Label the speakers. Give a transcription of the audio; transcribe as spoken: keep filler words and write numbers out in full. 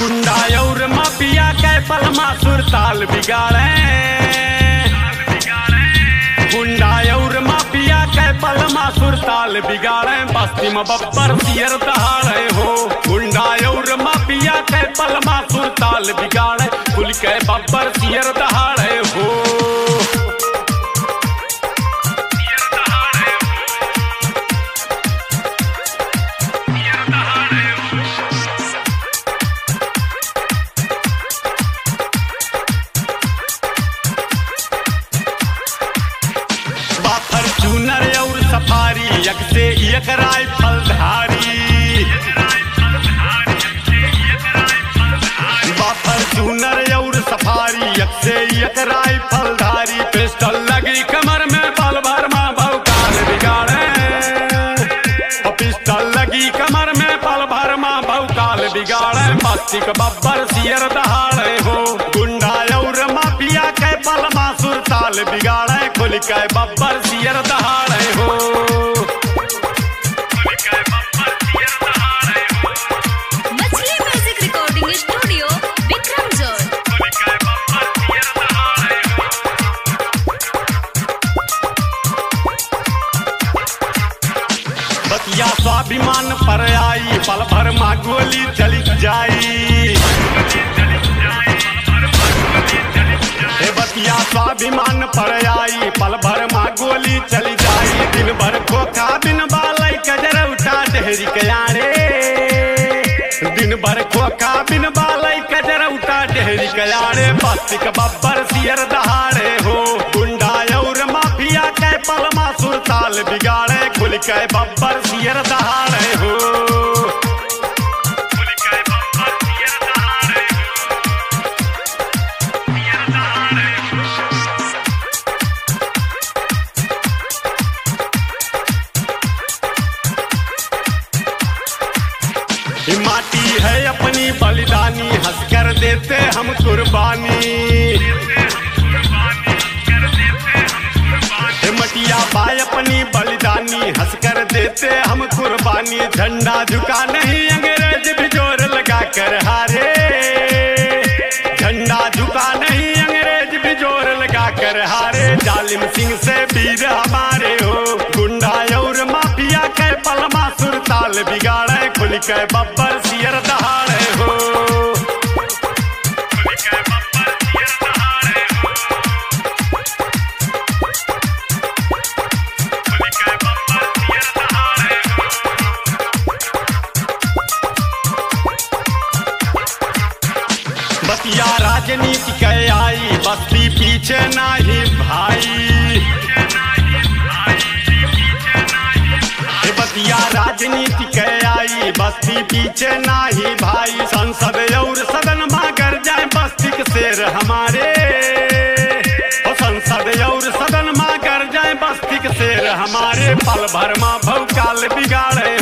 Speaker 1: गुंडा और माफिया के पलमा सुरताल बिगाड़े, गुंडा और माफिया के पलमा सुरताल बिगाड़े, बस्ती में बब्बर सियर दहाड़े हो। गुंडा और माफिया के पलमा सुरताल बिगाड़े, खुल के बब्बर सियर दहाड़े हो। फॉर्च्यूनर और सफारी एक से एक राइफल धारी, फॉर्च्यूनर और सफारी एक से एक राइफल धारी, पिस्टल लगी कमर में पल भर माँ भौकाल बिगाड़े, पिस्टल लगी कमर में पल भर माँ भौकाल बिगाड़े, बस्ती के बब्बर सियर दहाड़े हो। गुंडा और माफिया के पलमा सुरताल बिगाड़े, खुल के बब्बर सियर दहाड़े हो।
Speaker 2: मछली म्यूजिक रिकॉर्डिंग स्टूडियो विक्रमजोर।
Speaker 1: बतिया स्वाभिमान पर आई, पल भर माँ गोली चली जाई, बतिया स्वाभिमान पर आई, पल भर माँ गोली चली जाई, दिन भर खोखा बिन बालई कजर उठा ढेरी कयारे, दिन भर खोखा बिन बालई कजर उठा ढेरी कयारे, बस्ती के बब्बर सियर दहाड़े हो। गुंडा और माफिया के पलमा सुरताल बिगाड़े, खुल के बब्बर सियर दहाड़े हो। माटी है अपनी बलिदानी, हंसकर देते हम कुर्बानी, मटिया बाय अपनी बलिदानी, हंसकर देते हम कुर्बानी, झंडा झुका नहीं अंग्रेज भी जोर लगा कर हारे, झंडा झुका नहीं अंग्रेज भी जोर लगा कर हारे, जालिम सिंह से वीर हमारे हो। गुंडा और माफिया के पलमा सुरताल बिगाड़े, खुल के बब्बर सियर दहाड़े हो। बतिया राजनीति के आई, बस्ती पीछे नहीं भाई, बतिया राजनीति के आई, बस्ती पीछे नहीं भाई, संसद और सदन में कर जाए बस्ती के शेर हमारे, संसद और सदन में कर जाए बस्ती के शेर हमारे, पल भर में भौकाल बिगाड़े